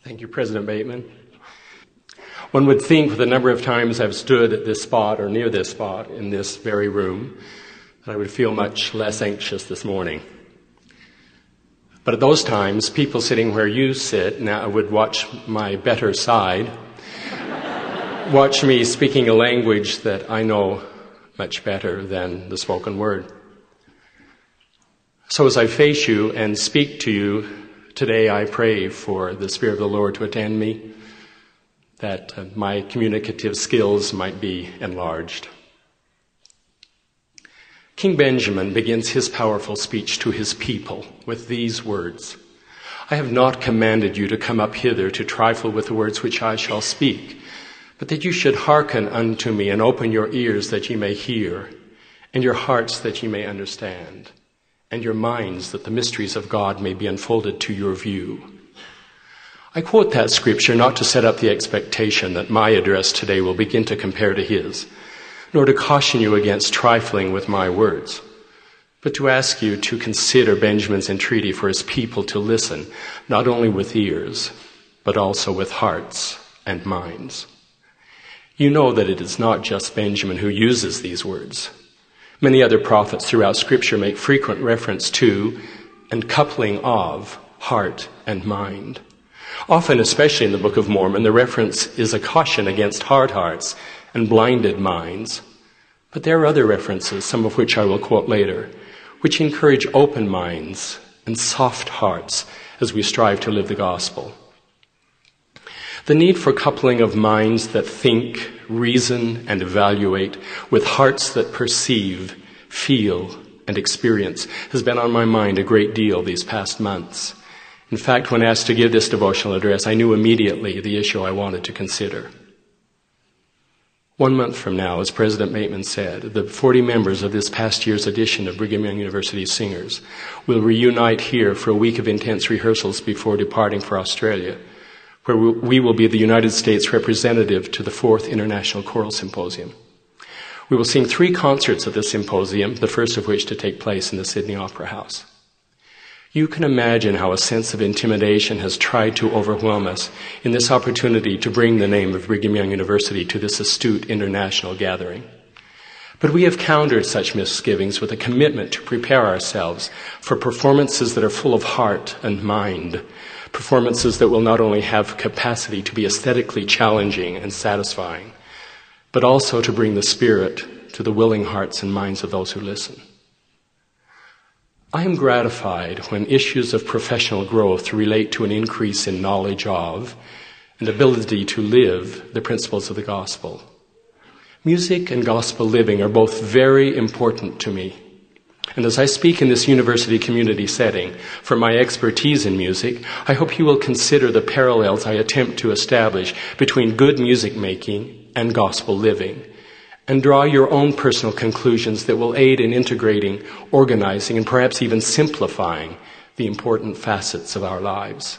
Thank you, President Bateman. One would think with the number of times I've stood at this spot or near this spot in this very room that I would feel much less anxious this morning. But at those times, people sitting where you sit now would watch my better side, watch me speaking a language that I know much better than the spoken word. So as I face you and speak to you today, I pray for the Spirit of the Lord to attend me, that my communicative skills might be enlarged. King Benjamin begins his powerful speech to his people with these words: I have not commanded you to come up hither to trifle with the words which I shall speak, but that you should hearken unto me and open your ears that ye may hear, and your hearts that ye may understand, and your minds that the mysteries of God may be unfolded to your view. I quote that scripture not to set up the expectation that my address today will begin to compare to his, nor to caution you against trifling with my words, but to ask you to consider Benjamin's entreaty for his people to listen, not only with ears, but also with hearts and minds. You know that it is not just Benjamin who uses these words. Many other prophets throughout Scripture make frequent reference to and coupling of heart and mind. Often, especially in the Book of Mormon, the reference is a caution against hard hearts and blinded minds. But there are other references, some of which I will quote later, which encourage open minds and soft hearts as we strive to live the gospel. The need for coupling of minds that think, reason, and evaluate with hearts that perceive, feel, and experience has been on my mind a great deal these past months. In fact, when asked to give this devotional address, I knew immediately the issue I wanted to consider. 1 month from now, as President Bateman said, the 40 members of this past year's edition of Brigham Young University Singers will reunite here for a week of intense rehearsals before departing for Australia, where we will be the United States representative to the 4th International Choral Symposium. We will sing 3 concerts at the symposium, the first of which to take place in the Sydney Opera House. You can imagine how a sense of intimidation has tried to overwhelm us in this opportunity to bring the name of Brigham Young University to this astute international gathering. But we have countered such misgivings with a commitment to prepare ourselves for performances that are full of heart and mind, performances that will not only have capacity to be aesthetically challenging and satisfying, but also to bring the Spirit to the willing hearts and minds of those who listen. I am gratified when issues of professional growth relate to an increase in knowledge of and ability to live the principles of the gospel. Music and gospel living are both very important to me. And as I speak in this university community setting for my expertise in music, I hope you will consider the parallels I attempt to establish between good music making and gospel living, and draw your own personal conclusions that will aid in integrating, organizing, and perhaps even simplifying the important facets of our lives.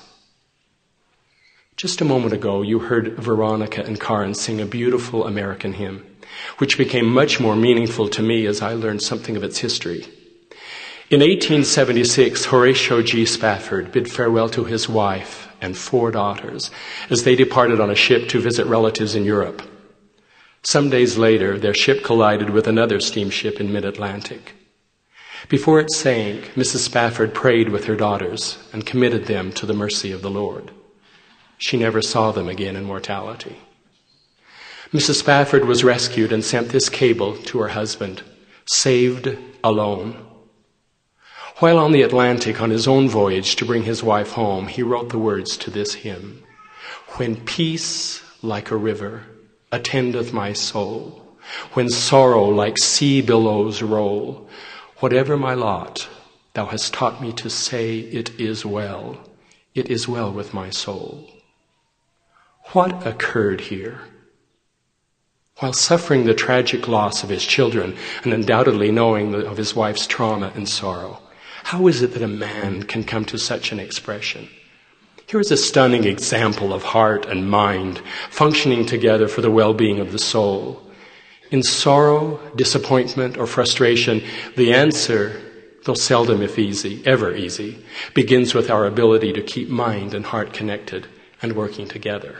Just a moment ago, you heard Veronica and Karen sing a beautiful American hymn, which became much more meaningful to me as I learned something of its history. In 1876, Horatio G. Spafford bid farewell to his wife and 4 daughters as they departed on a ship to visit relatives in Europe. Some days later, their ship collided with another steamship in mid-Atlantic. Before it sank, Mrs. Spafford prayed with her daughters and committed them to the mercy of the Lord. She never saw them again in mortality. Mrs. Spafford was rescued and sent this cable to her husband: saved alone. While on the Atlantic on his own voyage to bring his wife home, he wrote the words to this hymn: When peace like a river attendeth my soul, when sorrow like sea billows roll, whatever my lot, thou hast taught me to say, it is well with my soul. What occurred here? While suffering the tragic loss of his children and undoubtedly knowing of his wife's trauma and sorrow, how is it that a man can come to such an expression? Here is a stunning example of heart and mind functioning together for the well-being of the soul. In sorrow, disappointment, or frustration, the answer, though seldom if easy, ever easy, begins with our ability to keep mind and heart connected and working together.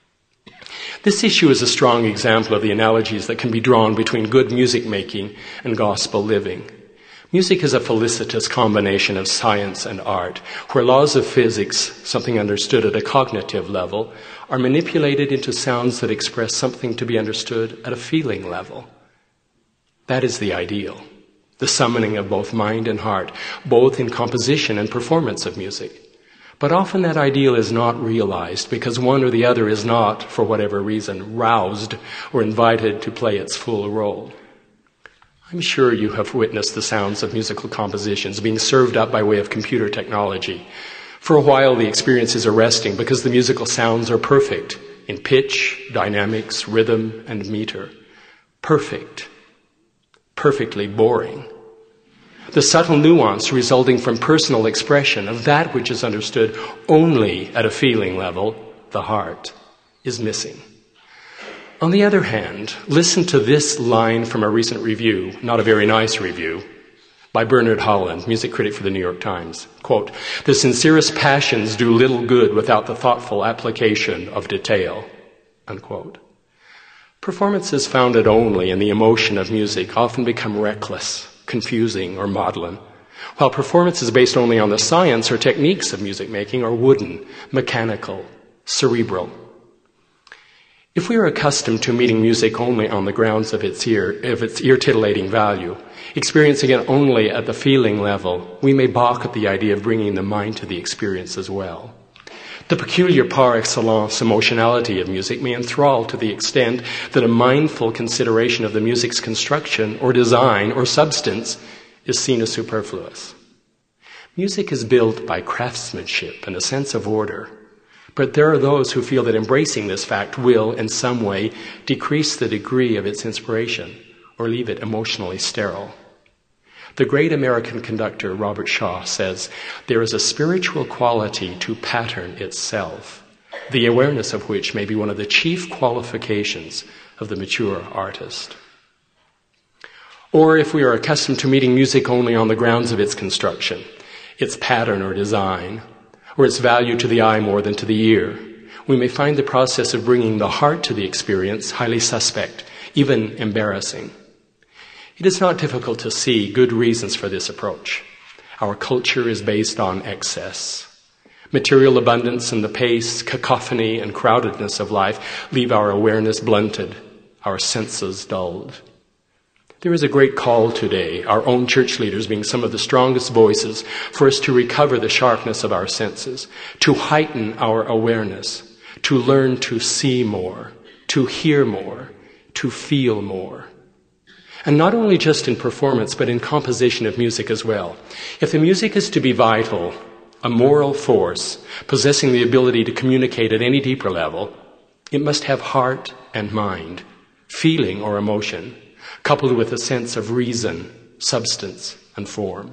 This issue is a strong example of the analogies that can be drawn between good music making and gospel living. Music is a felicitous combination of science and art, where laws of physics, something understood at a cognitive level, are manipulated into sounds that express something to be understood at a feeling level. That is the ideal, the summoning of both mind and heart, both in composition and performance of music. But often that ideal is not realized because one or the other is not, for whatever reason, roused or invited to play its full role. I'm sure you have witnessed the sounds of musical compositions being served up by way of computer technology. For a while, the experience is arresting because the musical sounds are perfect in pitch, dynamics, rhythm, and meter. Perfect. Perfectly boring. The subtle nuance resulting from personal expression of that which is understood only at a feeling level, the heart, is missing. On the other hand, listen to this line from a recent review, not a very nice review, by Bernard Holland, music critic for the New York Times. Quote, "The sincerest passions do little good without the thoughtful application of detail." Unquote. Performances founded only in the emotion of music often become reckless, confusing, or maudlin, while performances based only on the science or techniques of music making are wooden, mechanical, cerebral. If we are accustomed to meeting music only on the grounds of its ear-titillating value, experiencing it only at the feeling level, we may balk at the idea of bringing the mind to the experience as well. The peculiar par excellence emotionality of music may enthrall to the extent that a mindful consideration of the music's construction or design or substance is seen as superfluous. Music is built by craftsmanship and a sense of order. But there are those who feel that embracing this fact will, in some way, decrease the degree of its inspiration or leave it emotionally sterile. The great American conductor Robert Shaw says, "There is a spiritual quality to pattern itself, the awareness of which may be one of the chief qualifications of the mature artist." Or if we are accustomed to meeting music only on the grounds of its construction, its pattern or design, or its value to the eye more than to the ear, we may find the process of bringing the heart to the experience highly suspect, even embarrassing. It is not difficult to see good reasons for this approach. Our culture is based on excess. Material abundance and the pace, cacophony, and crowdedness of life leave our awareness blunted, our senses dulled. There is a great call today, our own church leaders being some of the strongest voices, for us to recover the sharpness of our senses, to heighten our awareness, to learn to see more, to hear more, to feel more. And not only just in performance, but in composition of music as well. If the music is to be vital, a moral force, possessing the ability to communicate at any deeper level, it must have heart and mind, feeling or emotion, coupled with a sense of reason, substance, and form.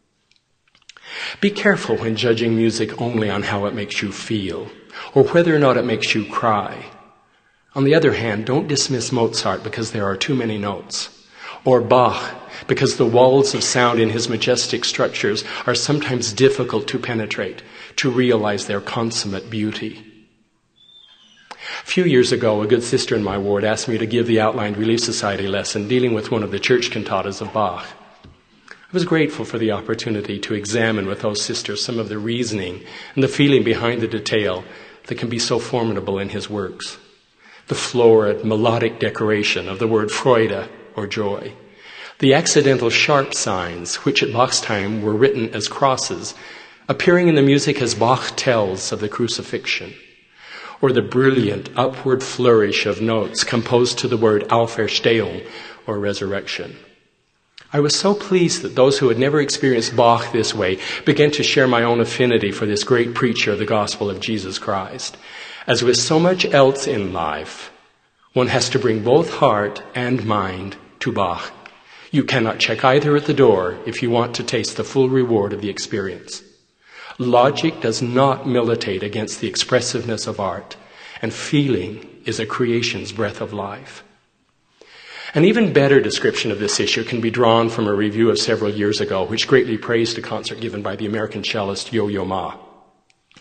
Be careful when judging music only on how it makes you feel, or whether or not it makes you cry. On the other hand, don't dismiss Mozart because there are too many notes, or Bach because the walls of sound in his majestic structures are sometimes difficult to penetrate, to realize their consummate beauty. A few years ago, a good sister in my ward asked me to give the Outlined Relief Society lesson dealing with one of the church cantatas of Bach. I was grateful for the opportunity to examine with those sisters some of the reasoning and the feeling behind the detail that can be so formidable in his works. The florid, melodic decoration of the word Freude, or joy. The accidental sharp signs, which at Bach's time were written as crosses, appearing in the music as Bach tells of the crucifixion. Or the brilliant upward flourish of notes composed to the word Auferstehung, or resurrection. I was so pleased that those who had never experienced Bach this way began to share my own affinity for this great preacher of the gospel of Jesus Christ. As with so much else in life, one has to bring both heart and mind to Bach. You cannot check either at the door if you want to taste the full reward of the experience. Logic does not militate against the expressiveness of art, and feeling is a creation's breath of life. An even better description of this issue can be drawn from a review of several years ago, which greatly praised a concert given by the American cellist Yo-Yo Ma.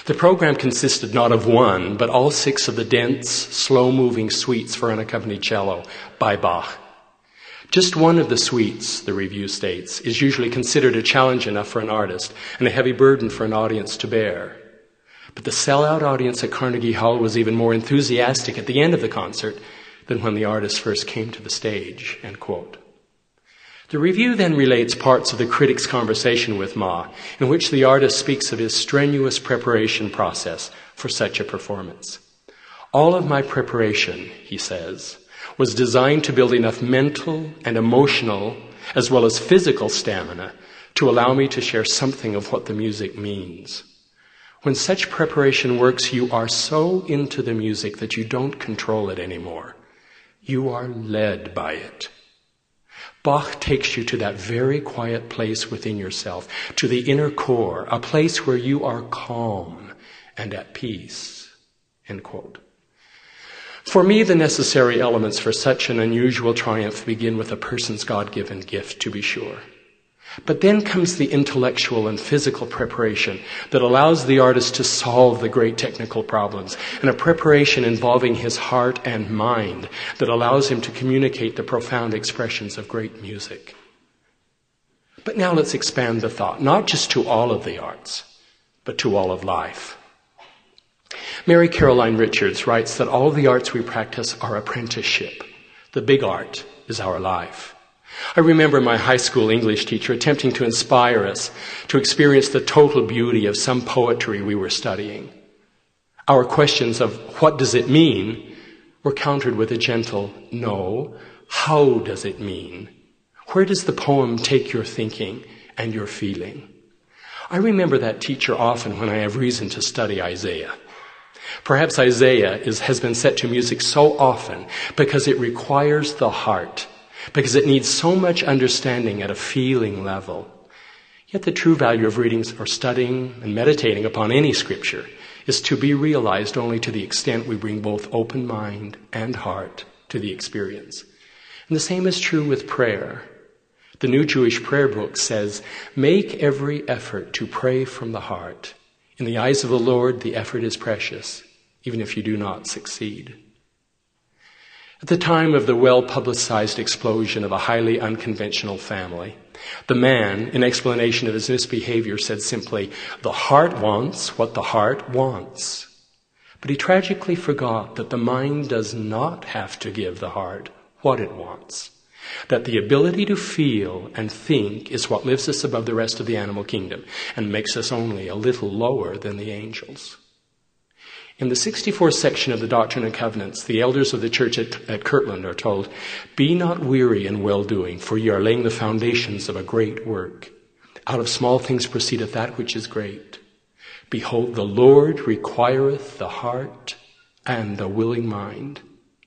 The program consisted not of one, but all 6 of the dense, slow-moving suites for unaccompanied cello by Bach. Just one of the suites, the review states, is usually considered a challenge enough for an artist and a heavy burden for an audience to bear. But the sellout audience at Carnegie Hall was even more enthusiastic at the end of the concert than when the artist first came to the stage, end quote. The review then relates parts of the critic's conversation with Ma, in which the artist speaks of his strenuous preparation process for such a performance. All of my preparation, he says, was designed to build enough mental and emotional, as well as physical stamina to allow me to share something of what the music means. When such preparation works, you are so into the music that you don't control it anymore. You are led by it. Bach takes you to that very quiet place within yourself, to the inner core, a place where you are calm and at peace, end quote. For me, the necessary elements for such an unusual triumph begin with a person's God-given gift, to be sure. But then comes the intellectual and physical preparation that allows the artist to solve the great technical problems, and a preparation involving his heart and mind that allows him to communicate the profound expressions of great music. But now let's expand the thought, not just to all of the arts, but to all of life. Mary Caroline Richards writes that all of the arts we practice are apprenticeship. The big art is our life. I remember my high school English teacher attempting to inspire us to experience the total beauty of some poetry we were studying. Our questions of what does it mean were countered with a gentle no. How does it mean? Where does the poem take your thinking and your feeling? I remember that teacher often when I have reason to study Isaiah. Perhaps Isaiah has been set to music so often because it requires the heart, because it needs so much understanding at a feeling level. Yet the true value of reading or studying and meditating upon any scripture is to be realized only to the extent we bring both open mind and heart to the experience. And the same is true with prayer. The New Jewish Prayer Book says, "Make every effort to pray from the heart. In the eyes of the Lord, the effort is precious, even if you do not succeed." At the time of the well-publicized explosion of a highly unconventional family, the man, in explanation of his misbehavior, said simply, "The heart wants what the heart wants." But he tragically forgot that the mind does not have to give the heart what it wants, that the ability to feel and think is what lifts us above the rest of the animal kingdom and makes us only a little lower than the angels. In the 64th section of the Doctrine and Covenants, the elders of the church at Kirtland are told, "Be not weary in well-doing, for ye are laying the foundations of a great work. Out of small things proceedeth that which is great. Behold, the Lord requireth the heart and the willing mind."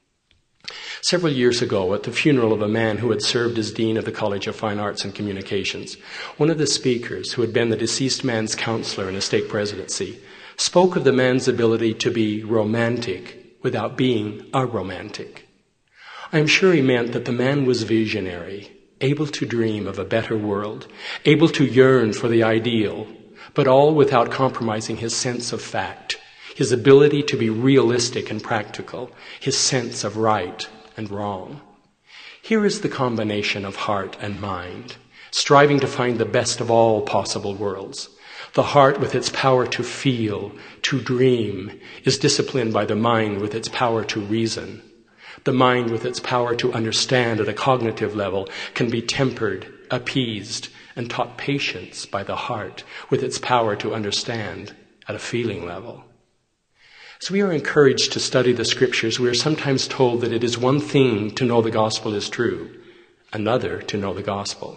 Several years ago, at the funeral of a man who had served as dean of the College of Fine Arts and Communications, one of the speakers, who had been the deceased man's counselor in a stake presidency, spoke of the man's ability to be romantic without being a romantic. I am sure he meant that the man was visionary, able to dream of a better world, able to yearn for the ideal, but all without compromising his sense of fact, his ability to be realistic and practical, his sense of right and wrong. Here is the combination of heart and mind, striving to find the best of all possible worlds. The heart, with its power to feel, to dream, is disciplined by the mind with its power to reason. The mind, with its power to understand at a cognitive level, can be tempered, appeased, and taught patience by the heart, with its power to understand at a feeling level. As we are encouraged to study the scriptures, we are sometimes told that it is one thing to know the gospel is true, another to know the gospel.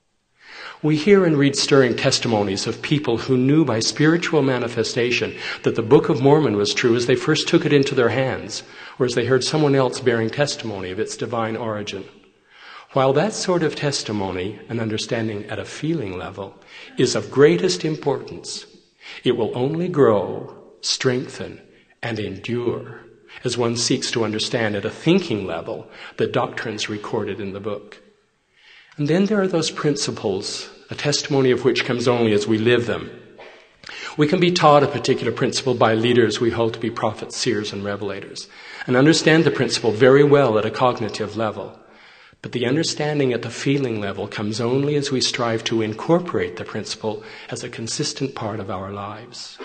We hear and read stirring testimonies of people who knew by spiritual manifestation that the Book of Mormon was true as they first took it into their hands, or as they heard someone else bearing testimony of its divine origin. While that sort of testimony and understanding at a feeling level is of greatest importance, it will only grow, strengthen, and endure as one seeks to understand at a thinking level the doctrines recorded in the book. And then there are those principles, a testimony of which comes only as we live them. We can be taught a particular principle by leaders we hold to be prophets, seers, and revelators, and understand the principle very well at a cognitive level. But the understanding at the feeling level comes only as we strive to incorporate the principle as a consistent part of our lives.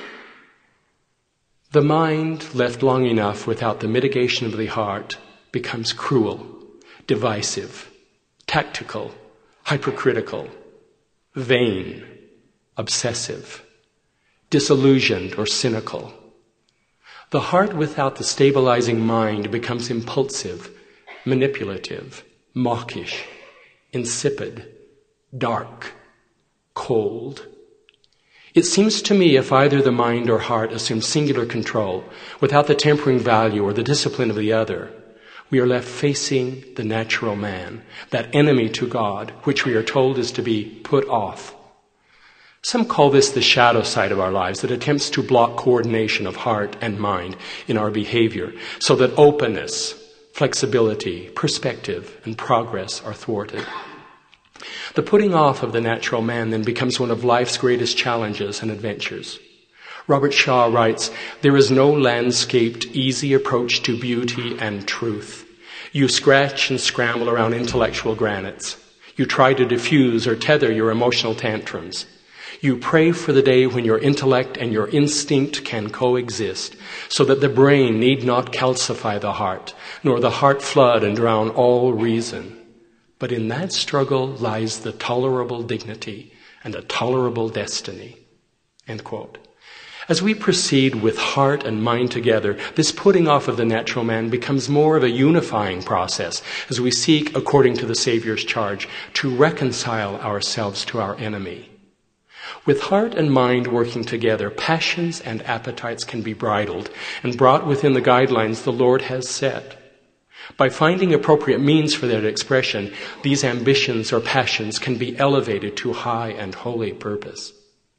The mind, left long enough without the mitigation of the heart, becomes cruel, divisive, tactical, hypercritical, vain, obsessive, disillusioned, or cynical. The heart without the stabilizing mind becomes impulsive, manipulative, mawkish, insipid, dark, cold. It seems to me if either the mind or heart assume singular control, without the tempering value or the discipline of the other, we are left facing the natural man, that enemy to God, which we are told is to be put off. Some call this the shadow side of our lives that attempts to block coordination of heart and mind in our behavior, so that openness, flexibility, perspective, and progress are thwarted. The putting off of the natural man then becomes one of life's greatest challenges and adventures. Robert Shaw writes, "There is no landscaped, easy approach to beauty and truth. You scratch and scramble around intellectual granites. You try to diffuse or tether your emotional tantrums. You pray for the day when your intellect and your instinct can coexist, so that the brain need not calcify the heart, nor the heart flood and drown all reason. But in that struggle lies the tolerable dignity and a tolerable destiny." End quote. As we proceed with heart and mind together, this putting off of the natural man becomes more of a unifying process as we seek, according to the Savior's charge, to reconcile ourselves to our enemy. With heart and mind working together, passions and appetites can be bridled and brought within the guidelines the Lord has set. By finding appropriate means for their expression, these ambitions or passions can be elevated to high and holy purpose.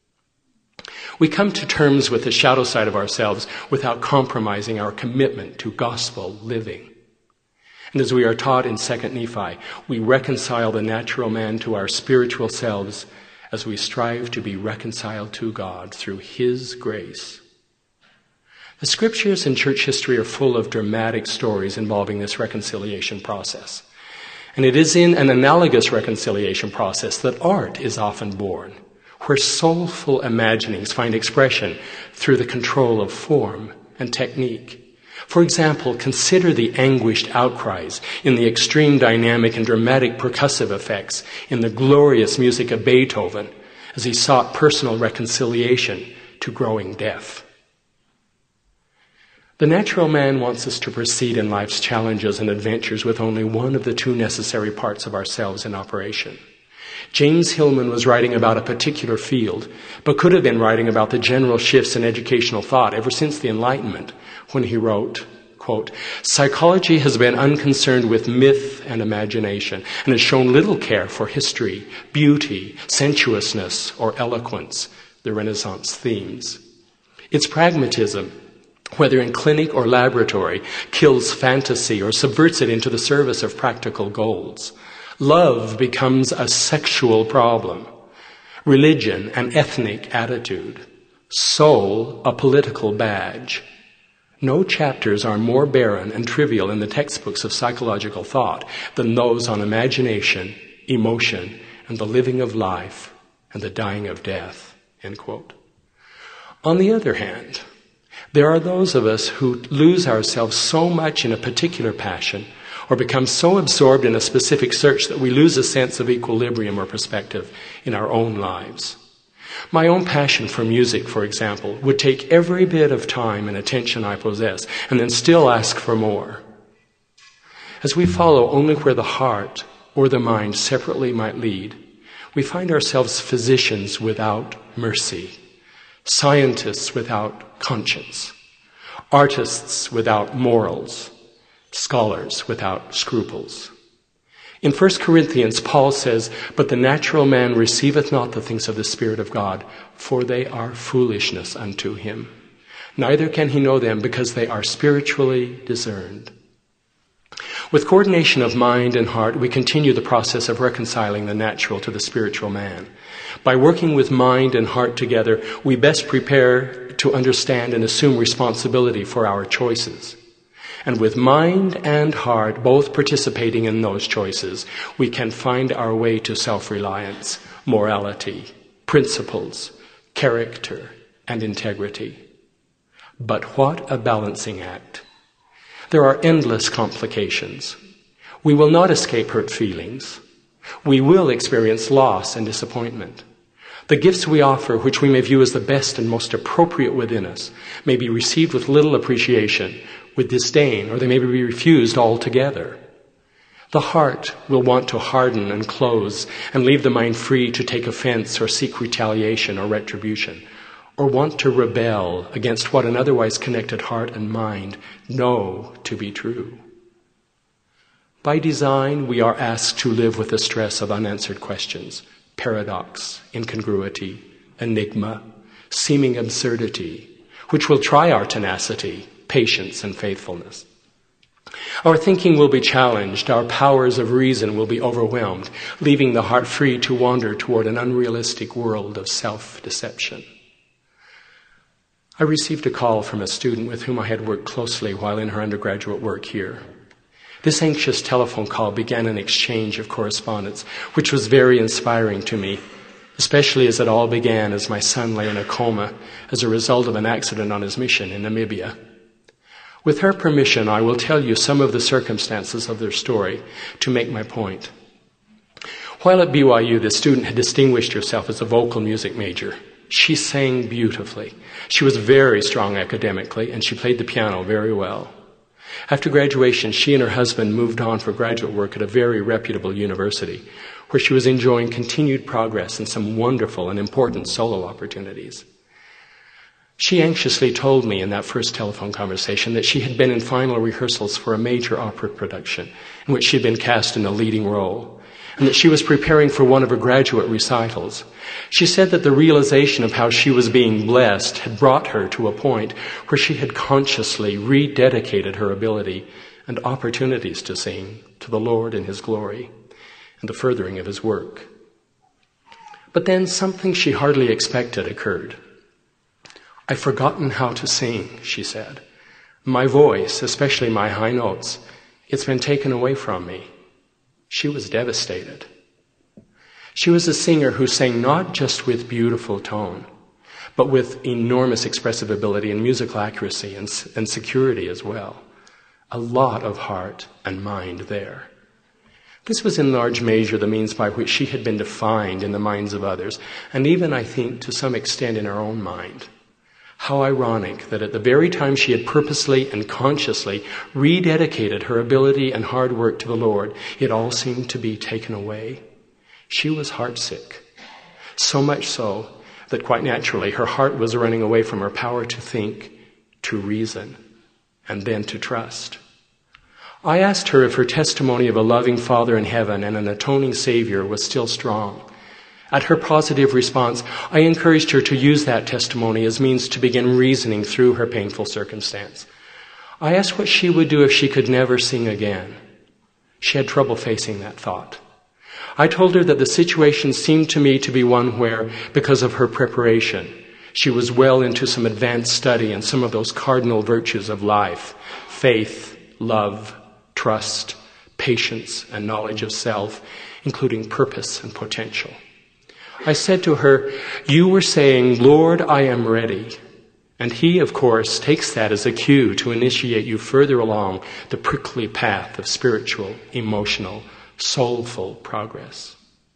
We come to terms with the shadow side of ourselves without compromising our commitment to gospel living. And as we are taught in 2 Nephi, we reconcile the natural man to our spiritual selves as we strive to be reconciled to God through His grace. The scriptures and church history are full of dramatic stories involving this reconciliation process. And it is in an analogous reconciliation process that art is often born, where soulful imaginings find expression through the control of form and technique. For example, consider the anguished outcries in the extreme dynamic and dramatic percussive effects in the glorious music of Beethoven as he sought personal reconciliation to growing deaf. The natural man wants us to proceed in life's challenges and adventures with only one of the two necessary parts of ourselves in operation. James Hillman was writing about a particular field, but could have been writing about the general shifts in educational thought ever since the Enlightenment, when he wrote, quote, "Psychology has been unconcerned with myth and imagination and has shown little care for history, beauty, sensuousness, or eloquence, the Renaissance themes. Its pragmatism, whether in clinic or laboratory, kills fantasy or subverts it into the service of practical goals. Love becomes a sexual problem, religion an ethnic attitude, soul a political badge. No chapters are more barren and trivial in the textbooks of psychological thought than those on imagination, emotion, and the living of life and the dying of death." End quote. On the other hand, there are those of us who lose ourselves so much in a particular passion or become so absorbed in a specific search that we lose a sense of equilibrium or perspective in our own lives. My own passion for music, for example, would take every bit of time and attention I possess and then still ask for more. As we follow only where the heart or the mind separately might lead, we find ourselves physicians without mercy, scientists without conscience, artists without morals, scholars without scruples. In 1 Corinthians, Paul says, "But the natural man receiveth not the things of the Spirit of God, for they are foolishness unto him. Neither can he know them, because they are spiritually discerned." With coordination of mind and heart, we continue the process of reconciling the natural to the spiritual man. By working with mind and heart together, we best prepare to understand and assume responsibility for our choices. And with mind and heart both participating in those choices, we can find our way to self-reliance, morality, principles, character, and integrity. But what a balancing act. There are endless complications. We will not escape hurt feelings. We will experience loss and disappointment. The gifts we offer, which we may view as the best and most appropriate within us, may be received with little appreciation, with disdain, or they may be refused altogether. The heart will want to harden and close and leave the mind free to take offense or seek retaliation or retribution, or want to rebel against what an otherwise connected heart and mind know to be true. By design, we are asked to live with the stress of unanswered questions, paradox, incongruity, enigma, seeming absurdity, which will try our tenacity, patience, and faithfulness. Our thinking will be challenged, our powers of reason will be overwhelmed, leaving the heart free to wander toward an unrealistic world of self-deception. I received a call from a student with whom I had worked closely while in her undergraduate work here. This anxious telephone call began an exchange of correspondence, which was very inspiring to me, especially as it all began as my son lay in a coma as a result of an accident on his mission in Namibia. With her permission, I will tell you some of the circumstances of their story to make my point. While at BYU, the student had distinguished herself as a vocal music major. She sang beautifully. She was very strong academically, and she played the piano very well. After graduation, she and her husband moved on for graduate work at a very reputable university, where she was enjoying continued progress and some wonderful and important solo opportunities. She anxiously told me in that first telephone conversation that she had been in final rehearsals for a major opera production in which she had been cast in a leading role, and that she was preparing for one of her graduate recitals. She said that the realization of how she was being blessed had brought her to a point where she had consciously rededicated her ability and opportunities to sing to the Lord in His glory and the furthering of His work. But then something she hardly expected occurred. "I've forgotten how to sing," she said. "My voice, especially my high notes, it's been taken away from me." She was devastated. She was a singer who sang not just with beautiful tone, but with enormous expressive ability and musical accuracy and security as well. A lot of heart and mind there. This was in large measure the means by which she had been defined in the minds of others, and even, I think, to some extent in her own mind. How ironic that at the very time she had purposely and consciously rededicated her ability and hard work to the Lord, it all seemed to be taken away. She was heartsick. So much so that quite naturally her heart was running away from her power to think, to reason, and then to trust. I asked her if her testimony of a loving Father in heaven and an atoning Savior was still strong. At her positive response, I encouraged her to use that testimony as means to begin reasoning through her painful circumstance. I asked what she would do if she could never sing again. She had trouble facing that thought. I told her that the situation seemed to me to be one where, because of her preparation, she was well into some advanced study in some of those cardinal virtues of life: faith, love, trust, patience, and knowledge of self, including purpose and potential. I said to her, "You were saying, 'Lord, I am ready.' And He, of course, takes that as a cue to initiate you further along the prickly path of spiritual, emotional, soulful progress."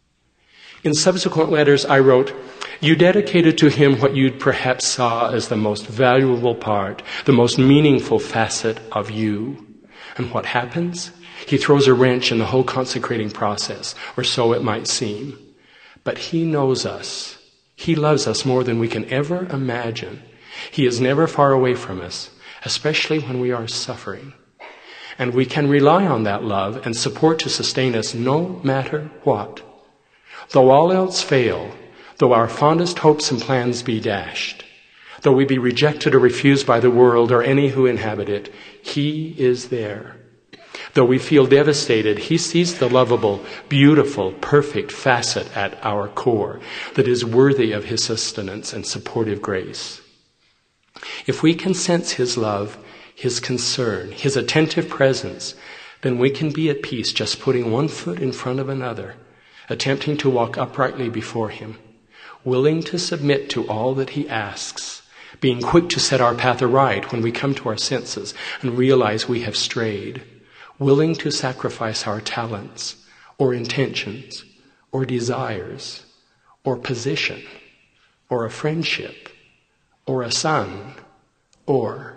In subsequent letters, I wrote, "You dedicated to Him what you perhaps saw as the most valuable part, the most meaningful facet of you. And what happens? He throws a wrench in the whole consecrating process, or so it might seem. But He knows us. He loves us more than we can ever imagine. He is never far away from us, especially when we are suffering. And we can rely on that love and support to sustain us no matter what. Though all else fail, though our fondest hopes and plans be dashed, though we be rejected or refused by the world or any who inhabit it, He is there. Though we feel devastated, he sees the lovable, beautiful, perfect facet at our core that is worthy of his sustenance and supportive grace. If we can sense his love, his concern, his attentive presence, then we can be at peace just putting one foot in front of another, attempting to walk uprightly before him, willing to submit to all that he asks, being quick to set our path aright when we come to our senses and realize we have strayed, willing to sacrifice our talents or intentions or desires or position or a friendship or a son or.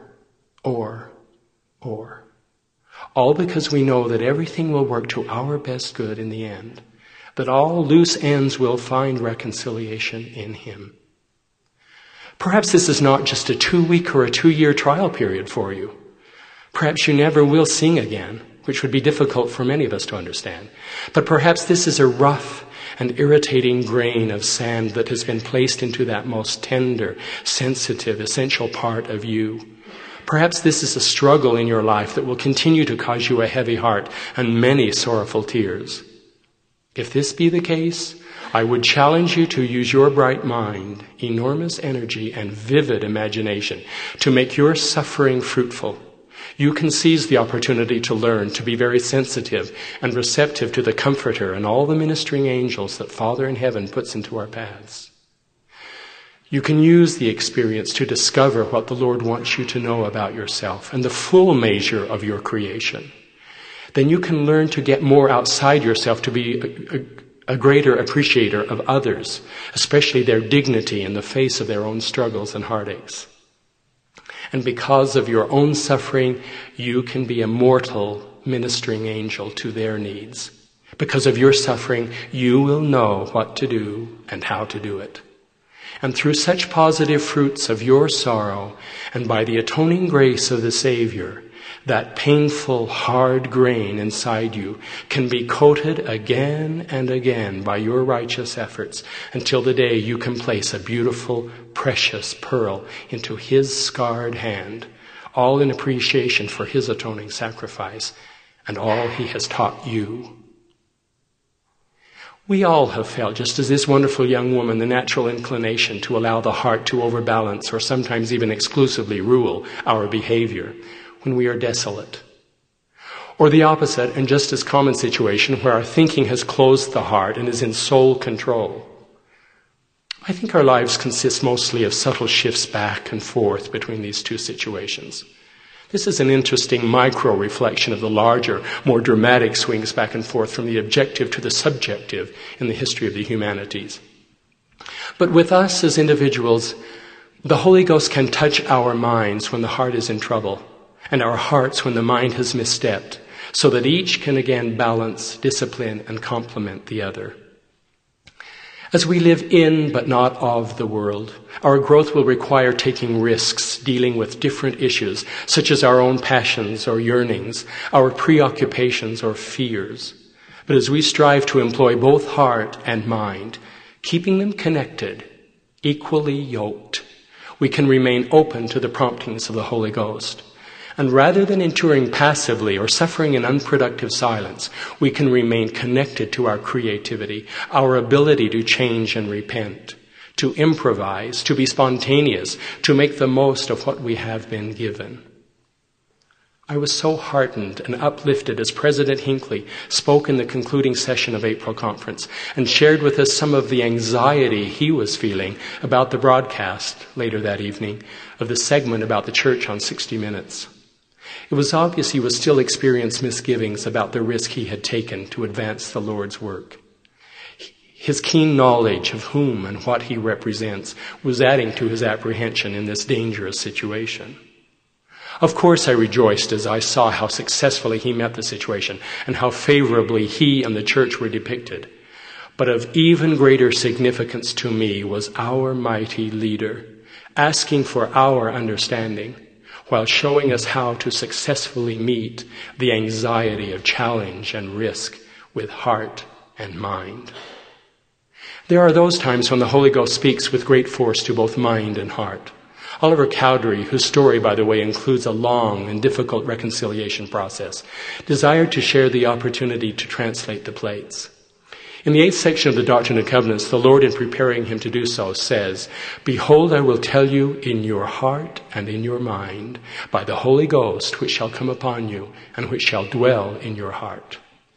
All because we know that everything will work to our best good in the end, that all loose ends will find reconciliation in him. Perhaps this is not just a 2-week or a 2-year trial period for you. Perhaps you never will sing again, which would be difficult for many of us to understand. But perhaps this is a rough and irritating grain of sand that has been placed into that most tender, sensitive, essential part of you. Perhaps this is a struggle in your life that will continue to cause you a heavy heart and many sorrowful tears. If this be the case, I would challenge you to use your bright mind, enormous energy, and vivid imagination to make your suffering fruitful. You can seize the opportunity to learn to be very sensitive and receptive to the Comforter and all the ministering angels that Father in heaven puts into our paths. You can use the experience to discover what the Lord wants you to know about yourself and the full measure of your creation. Then you can learn to get more outside yourself to be a greater appreciator of others, especially their dignity in the face of their own struggles and heartaches. And because of your own suffering, you can be a mortal ministering angel to their needs. Because of your suffering, you will know what to do and how to do it. And through such positive fruits of your sorrow, and by the atoning grace of the Savior, that painful, hard grain inside you can be coated again and again by your righteous efforts until the day you can place a beautiful, precious pearl into his scarred hand, all in appreciation for his atoning sacrifice and all he has taught you. We all have felt, just as this wonderful young woman, the natural inclination to allow the heart to overbalance or sometimes even exclusively rule our behavior when we are desolate. Or the opposite and just as common situation where our thinking has closed the heart and is in sole control. I think our lives consist mostly of subtle shifts back and forth between these two situations. This is an interesting micro-reflection of the larger, more dramatic swings back and forth from the objective to the subjective in the history of the humanities. But with us as individuals, the Holy Ghost can touch our minds when the heart is in trouble, and our hearts when the mind has misstepped, so that each can again balance, discipline, and complement the other. As we live in but not of the world, our growth will require taking risks, dealing with different issues, such as our own passions or yearnings, our preoccupations or fears. But as we strive to employ both heart and mind, keeping them connected, equally yoked, we can remain open to the promptings of the Holy Ghost. And rather than enduring passively or suffering in unproductive silence, we can remain connected to our creativity, our ability to change and repent, to improvise, to be spontaneous, to make the most of what we have been given. I was so heartened and uplifted as President Hinckley spoke in the concluding session of April Conference and shared with us some of the anxiety he was feeling about the broadcast later that evening of the segment about the church on 60 Minutes. It was obvious he was still experiencing misgivings about the risk he had taken to advance the Lord's work. His keen knowledge of whom and what he represents was adding to his apprehension in this dangerous situation. Of course, I rejoiced as I saw how successfully he met the situation and how favorably he and the church were depicted. But of even greater significance to me was our mighty leader asking for our understanding, while showing us how to successfully meet the anxiety of challenge and risk with heart and mind. There are those times when the Holy Ghost speaks with great force to both mind and heart. Oliver Cowdery, whose story, by the way, includes a long and difficult reconciliation process, desired to share the opportunity to translate the plates. In the 8th section of the Doctrine and Covenants, the Lord, in preparing him to do so, says, "Behold, I will tell you in your heart and in your mind, by the Holy Ghost, which shall come upon you, and which shall dwell in your heart."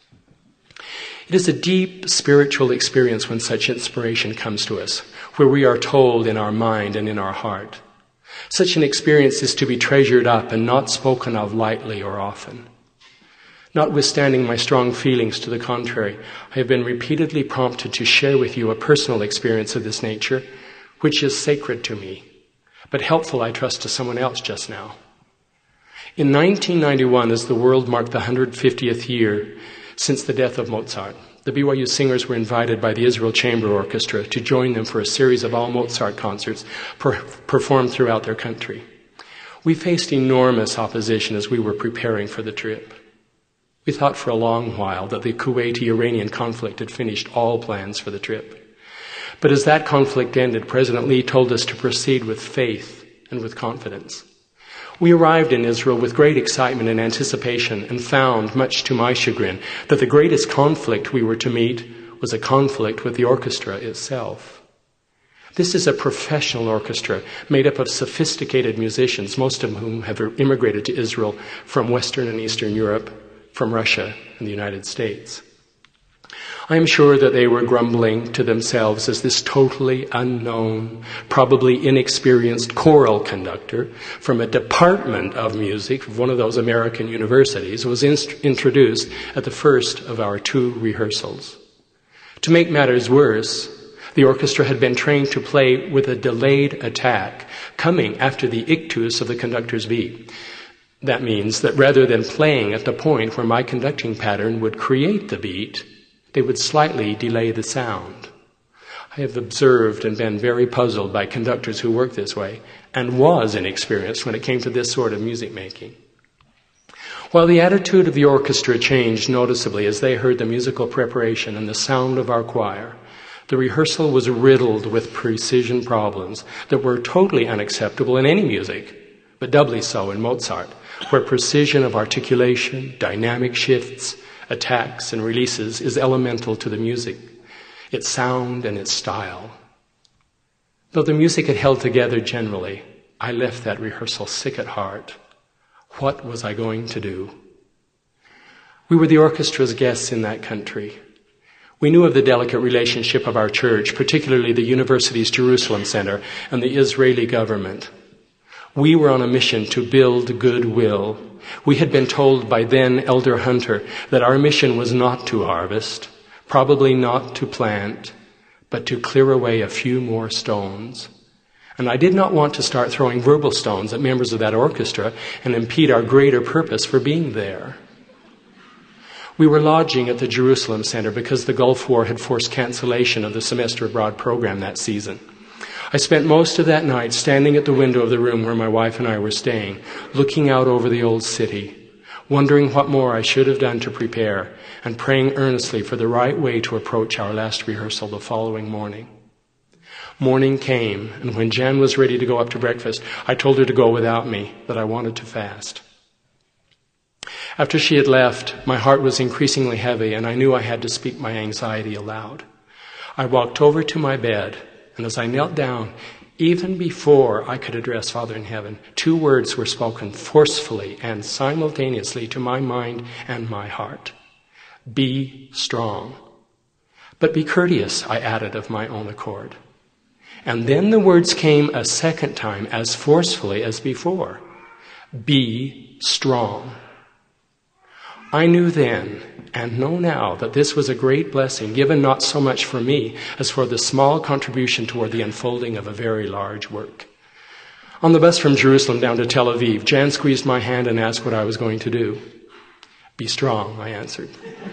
It is a deep spiritual experience when such inspiration comes to us, where we are told in our mind and in our heart. Such an experience is to be treasured up and not spoken of lightly or often. Notwithstanding my strong feelings to the contrary, I have been repeatedly prompted to share with you a personal experience of this nature, which is sacred to me, but helpful, I trust, to someone else just now. In 1991, as the world marked the 150th year since the death of Mozart, the BYU singers were invited by the Israel Chamber Orchestra to join them for a series of all Mozart concerts performed throughout their country. We faced enormous opposition as we were preparing for the trip. We thought for a long while that the Kuwaiti-Iranian conflict had finished all plans for the trip. But as that conflict ended, President Lee told us to proceed with faith and with confidence. We arrived in Israel with great excitement and anticipation and found, much to my chagrin, that the greatest conflict we were to meet was a conflict with the orchestra itself. This is a professional orchestra made up of sophisticated musicians, most of whom have immigrated to Israel from Western and Eastern Europe, from Russia and the United States. I am sure that they were grumbling to themselves as this totally unknown, probably inexperienced choral conductor from a department of music of one of those American universities was introduced at the first of our 2 rehearsals. To make matters worse, the orchestra had been trained to play with a delayed attack coming after the ictus of the conductor's beat. That means that rather than playing at the point where my conducting pattern would create the beat, they would slightly delay the sound. I have observed and been very puzzled by conductors who work this way, and was inexperienced when it came to this sort of music making. While the attitude of the orchestra changed noticeably as they heard the musical preparation and the sound of our choir, the rehearsal was riddled with precision problems that were totally unacceptable in any music, but doubly so in Mozart, where precision of articulation, dynamic shifts, attacks and releases is elemental to the music, its sound and its style. Though the music had held together generally, I left that rehearsal sick at heart. What was I going to do? We were the orchestra's guests in that country. We knew of the delicate relationship of our church, particularly the university's Jerusalem Center and the Israeli government. We were on a mission to build goodwill. We had been told by then Elder Hunter that our mission was not to harvest, probably not to plant, but to clear away a few more stones. And I did not want to start throwing verbal stones at members of that orchestra and impede our greater purpose for being there. We were lodging at the Jerusalem Center because the Gulf War had forced cancellation of the semester abroad program that season. I spent most of that night standing at the window of the room where my wife and I were staying, looking out over the old city, wondering what more I should have done to prepare, and praying earnestly for the right way to approach our last rehearsal the following morning. Morning came, and when Jan was ready to go up to breakfast, I told her to go without me, that I wanted to fast. After she had left, my heart was increasingly heavy, and I knew I had to speak my anxiety aloud. I walked over to my bed, and as I knelt down, even before I could address Father in heaven, 2 words were spoken forcefully and simultaneously to my mind and my heart. Be strong. But be courteous, I added of my own accord. And then the words came a second time as forcefully as before. Be strong. I knew then, and know now, that this was a great blessing, given not so much for me as for the small contribution toward the unfolding of a very large work. On the bus from Jerusalem down to Tel Aviv, Jan squeezed my hand and asked what I was going to do. Be strong, I answered.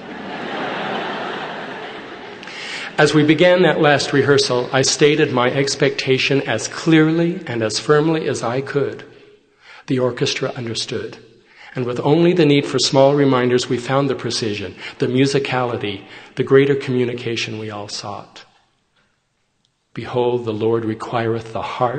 As we began that last rehearsal, I stated my expectation as clearly and as firmly as I could. The orchestra understood. And with only the need for small reminders, we found the precision, the musicality, the greater communication we all sought. Behold, the Lord requireth the heart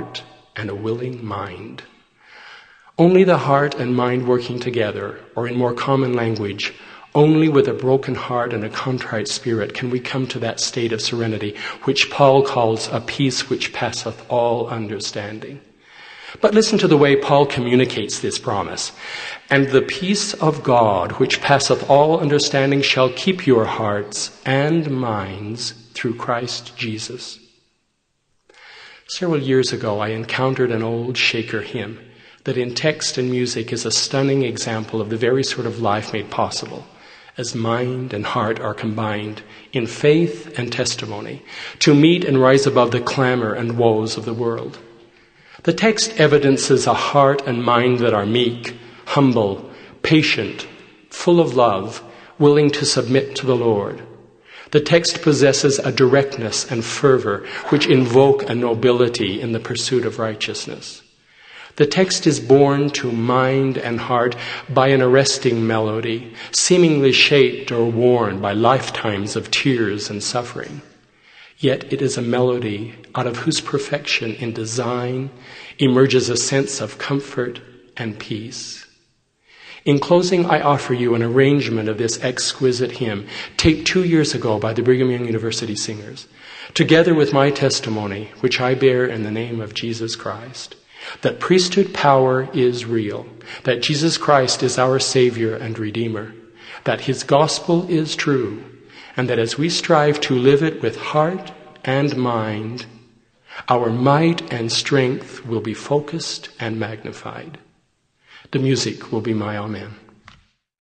and a willing mind. Only the heart and mind working together, or in more common language, only with a broken heart and a contrite spirit can we come to that state of serenity which Paul calls a peace which passeth all understanding. But listen to the way Paul communicates this promise. And the peace of God, which passeth all understanding, shall keep your hearts and minds through Christ Jesus. Several years ago, I encountered an old Shaker hymn that in text and music is a stunning example of the very sort of life made possible as mind and heart are combined in faith and testimony to meet and rise above the clamor and woes of the world. The text evidences a heart and mind that are meek, humble, patient, full of love, willing to submit to the Lord. The text possesses a directness and fervor which invoke a nobility in the pursuit of righteousness. The text is borne to mind and heart by an arresting melody, seemingly shaped or worn by lifetimes of tears and suffering. Yet it is a melody out of whose perfection in design emerges a sense of comfort and peace. In closing, I offer you an arrangement of this exquisite hymn, taped 2 years ago by the Brigham Young University Singers, together with my testimony, which I bear in the name of Jesus Christ, that priesthood power is real, that Jesus Christ is our Savior and Redeemer, that His gospel is true, and that as we strive to live it with heart and mind, our might and strength will be focused and magnified. The music will be my amen.